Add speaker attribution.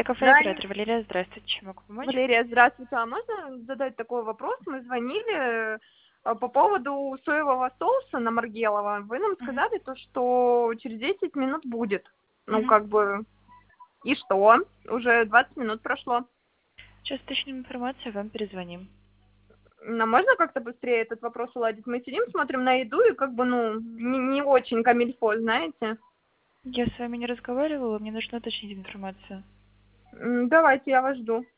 Speaker 1: Это кафе
Speaker 2: Да,
Speaker 1: оператор. Валерия, здравствуйте. Чем могу помочь?
Speaker 2: Валерия, здравствуйте. А можно задать такой вопрос? Мы звонили по поводу соевого соуса на Маргелова. Вы нам
Speaker 1: Мгм.
Speaker 2: сказали то, что через 10 минут будет. Ну,
Speaker 1: Мгм.
Speaker 2: как бы, и что? Уже 20 минут прошло.
Speaker 1: Сейчас уточним информацию, вам перезвоним.
Speaker 2: Нам можно как-то быстрее этот вопрос уладить? Мы сидим, смотрим на еду, и как бы, ну, не очень камильфо, знаете?
Speaker 1: Я с вами не разговаривала, мне нужно уточнить информацию.
Speaker 2: Давайте, я вас жду.